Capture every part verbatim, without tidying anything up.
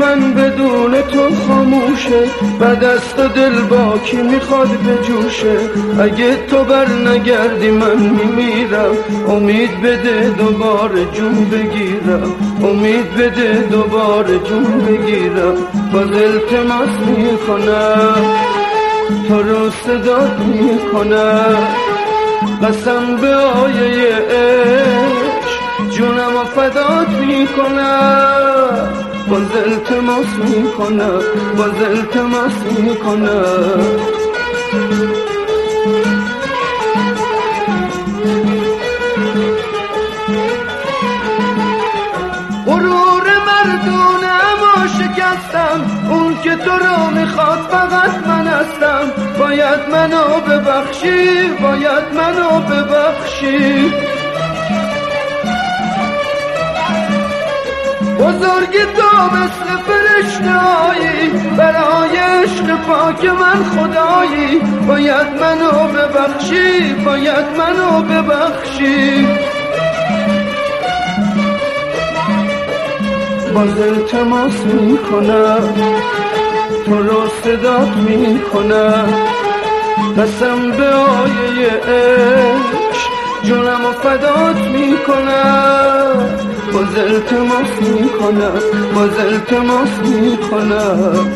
من بدون تو خاموشه، بعد از تو دل با کی میخواد بجوشه. اگه تو بر نگردی من میمیرم، امید بده دوباره جون بگیرم، امید بده دوباره جون بگیرم. باز التماس میکنم تو رو صدات میکنم، قسم به آیه عشق جونم و فدات میکنم. باز التماس میکنم، باز التماس میکنم. غرور مردونم و شکستم، اون که تو رو میخواد فقط من هستم. باید منو ببخشی، باید منو ببخشی. بزرگی تو مثل فرشته‌ای، برای عشق پاک من خدایی. باید منو ببخشی، باید منو ببخشی. باز التماس میکنم تو رو صدات میکنم، قسم به آیه عشق جونم و فدات میکنم. باز التماس میکنم، باز التماس میکنم.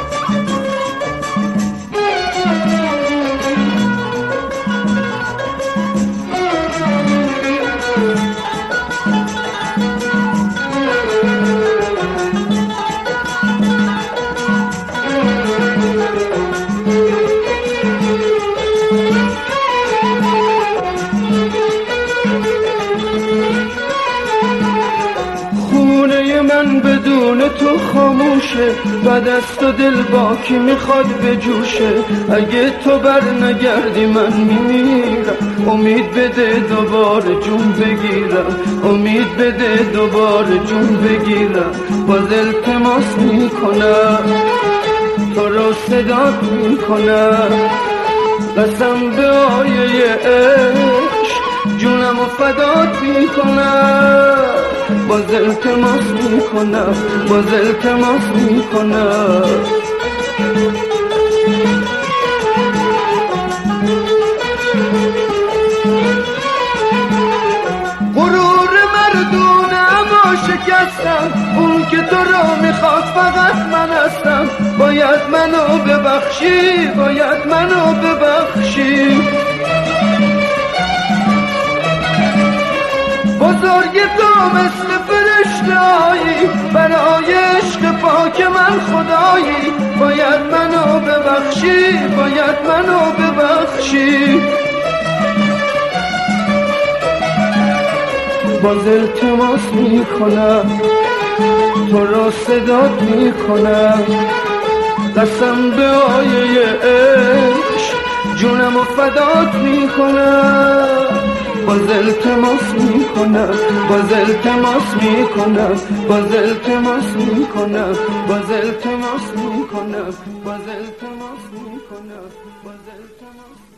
من بدون تو خاموشه، بعد از تو دل با کی میخواد بجوشه. اگه تو بر نگردی من میمیرم، امید بده دوباره جون بگیرم، امید بده دوباره جون بگیرم. باز التماس میکنم تو رو صدات میکنم، قسم به آیه عشق جونم و فدات میکنم. باز التماس میکنم، باز التماس میکنم. غرور مردونم و شکستم، اون که تو رو میخواد فقط من هستم. باید منو ببخشی، باید منو ببخشی. بزرگ تو مثل فرشته‌ای، برای عشق پاک من خدایی. باید منو ببخشی، باید منو ببخشی. باز التماس میکنم تو رو صدات میکنم، قسم به آیه عشق جونم و فدات میکنم. باز التماس میکنم، باز التماس میکنم، باز التماس میکنم، باز التماس میکنم، باز التماس میکنم، باز التماس